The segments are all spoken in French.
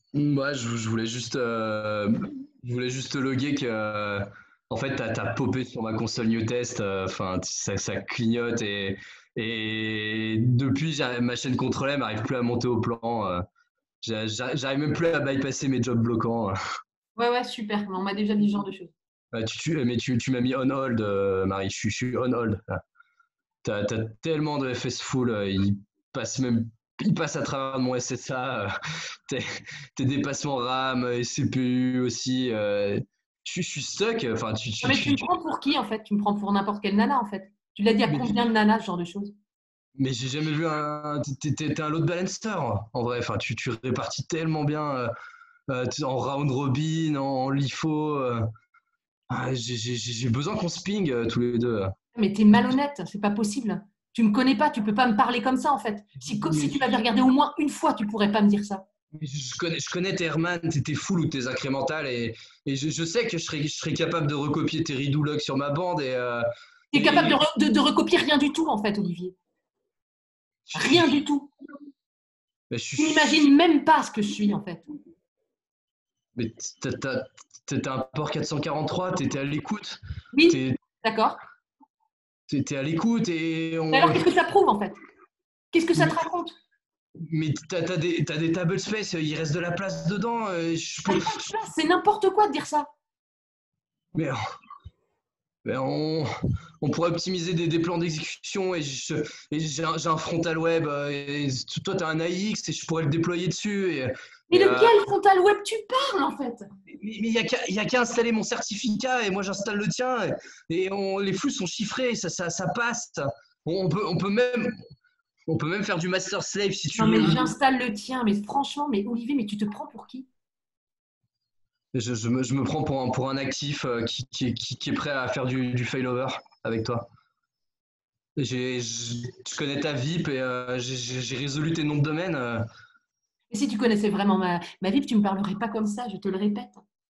Moi, je voulais juste te loguer que, en fait, t'as popé sur ma console New Test. Enfin, ça clignote et depuis, ma chaîne contrôlée m'arrive plus à monter au plan. J'arrive même plus à bypasser mes jobs bloquants. Ouais, ouais, super. On m'a déjà dit ce genre de choses. Mais tu m'as mis on hold, Marie. Je suis on hold. T'as tellement de FS full, il passe à travers mon SSA, tes, tes dépassements RAM et CPU aussi. Je suis stuck. Enfin, Non, mais tu me prends pour qui, en fait? Tu me prends pour n'importe quelle nana, en fait. Tu l'as dit à mais, combien de nanas, ce genre de choses? mais j'ai jamais vu un. T'es un load balancer en vrai. Enfin, tu répartis tellement bien en round robin, en LIFO. J'ai besoin qu'on se ping tous les deux. Mais t'es malhonnête, c'est pas possible. Tu me connais pas, tu peux pas me parler comme ça, en fait. Si Mais tu m'avais regardé au moins une fois, tu pourrais pas me dire ça. je connais tes Herman, tes full ou tes incrémentales et je sais que je serais capable de recopier tes ridoulogs sur ma bande Tu es capable et de recopier rien du tout, en fait, Olivier. Rien du tout. je Tu suis- n'imagines même pas ce que je suis, en fait. mais t'as un port 443, t'es à l'écoute, Oui, t'es d'accord. t'es à l'écoute Mais alors, qu'est-ce que ça prouve, en fait? Qu'est-ce que ça te mais, raconte? mais t'as des table space, il reste de la place dedans, je Ça peux, n'a pas de place, c'est n'importe quoi de dire ça. mais Ben, on pourrait optimiser des plans d'exécution et j'ai un frontal web et toi tu as un AIX et je pourrais le déployer dessus Mais et, de quel frontal web tu parles, en fait? mais il y a qu'à installer mon certificat et moi j'installe le tien les flux sont chiffrés, ça passe. On peut même faire du master slave si tu Non, mais veux. j'installe le tien. Mais franchement, mais Olivier, mais tu te prends pour qui? Je me prends pour un actif qui est prêt à faire du failover avec toi. Je connais ta VIP et j'ai résolu tes noms de domaine. Et si tu connaissais vraiment ma vie, tu ne me parlerais pas comme ça, je te le répète.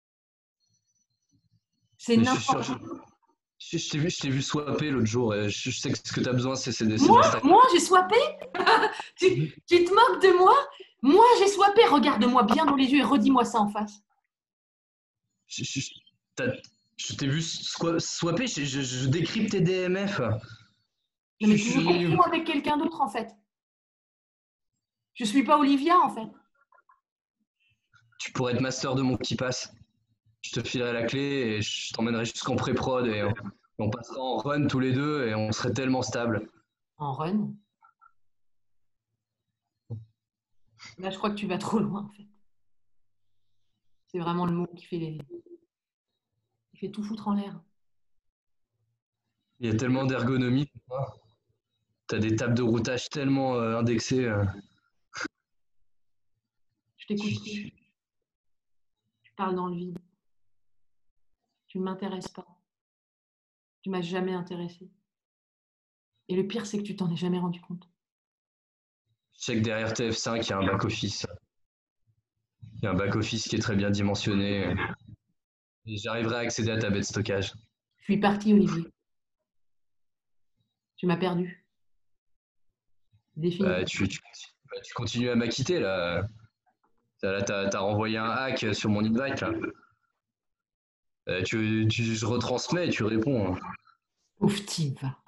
C'est Mais je suis sûr, n'importe quoi. je t'ai vu swapper l'autre jour et je sais que ce que tu as besoin, c'est de Moi, la stack. moi, j'ai swappé? Tu te moques de moi? Moi, j'ai swappé. Regarde-moi bien dans les yeux et redis-moi ça en face. Je, je, t'as- je t'ai vu swapper, je décrypte tes DMF. Non, mais tu me Je- confonds avec quelqu'un d'autre, en fait. Je suis pas Olivia, en fait. tu pourrais être master de mon petit pass. Je te filerai la clé et je t'emmènerai jusqu'en pré-prod et on passera en run tous les deux et on serait tellement stable. En run. Là, je crois que tu vas trop loin, en fait. C'est vraiment le mot qui fait tout foutre en l'air. Il y a tellement d'ergonomie. Tu as des tables de routage tellement indexées. Je t'écoute Tu, plus. tu- Tu parles dans le vide. Tu ne m'intéresses pas. Tu m'as jamais intéressé. Et le pire, c'est que tu t'en es jamais rendu compte. Je sais que derrière TF5, il y a un back-office. Il y a un back-office qui est très bien dimensionné. Et j'arriverai à accéder à ta baie de stockage. Je suis partie, Olivier. Tu m'as perdu. Bah, Définitivement. tu continues à m'acquitter là. Là, t'as renvoyé un hack sur mon invite là. Je retransmets et tu réponds, hein. Pauvre type.